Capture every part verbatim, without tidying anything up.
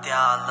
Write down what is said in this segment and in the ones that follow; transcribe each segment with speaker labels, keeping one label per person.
Speaker 1: त्याल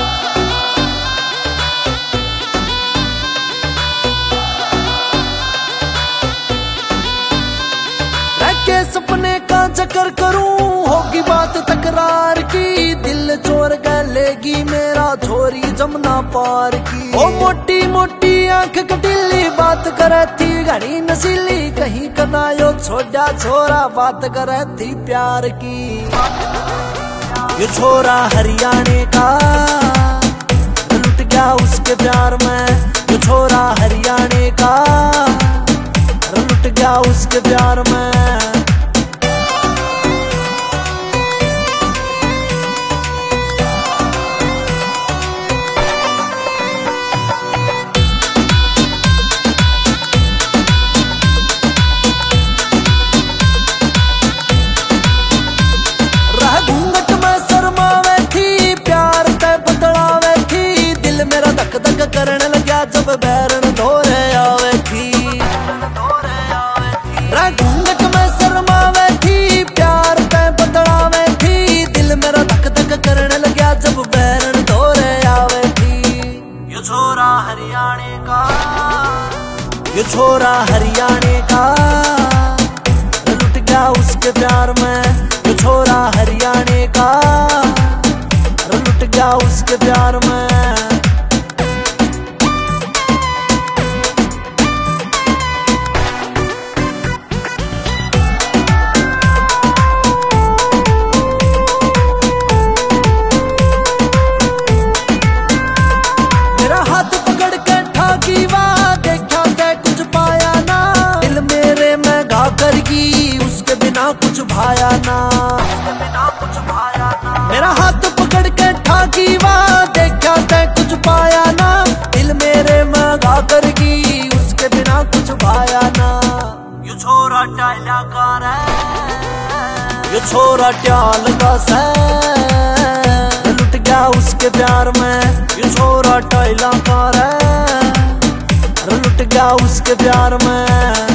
Speaker 2: के सपने का चक्कर करूं, होगी बात तकरार की। दिल चोर गलेगी मेरा छोरी जमुना पार की। ओ मोटी मोटी आंख कटीली बात करे थी घनी नसीली। कहीं कनायो छोड़ा छोरा बात करे थी प्यार की। ये छोरा हरियाणे का लुट गया उसके प्यार में। ये छोरा हरियाणे का लुट गया उसके प्यार में। घूंघट में शर्मावे थी प्यार ते बदलावे थी। दिल मेरा धक धक करने लगा जब बैरन धोरे आवे थी। घूंघट में शर्मावे थी प्यार ते बदलावे थी। दिल मेरा धक धक करने लगा जब बैरन धोरे आवे थी। ये छोरा हरियाणे का, ये छोरा हरियाणे का लुट गया उसके प्यार में। ये छोरा हरियाणे का लुट गया उसके प्यार में। मेरा हाथ पकड़ के ठाकी वाह देखा के कुछ पाया ना। दिल मेरे में घा करगी उसके बिना कुछ भाया ना। मेरा हाथ पकड़ के ठाकी वाह देखा ते कुछ पाया ना। दिल मेरे में घा करगी उसके बिना कुछ भाया ना। ये छोरा टाइला कार है, ये छोरा ट्याल का से लुट गया उसके प्यार में। ये छोरा टाइला कार है लुट गया उसके प्यार में।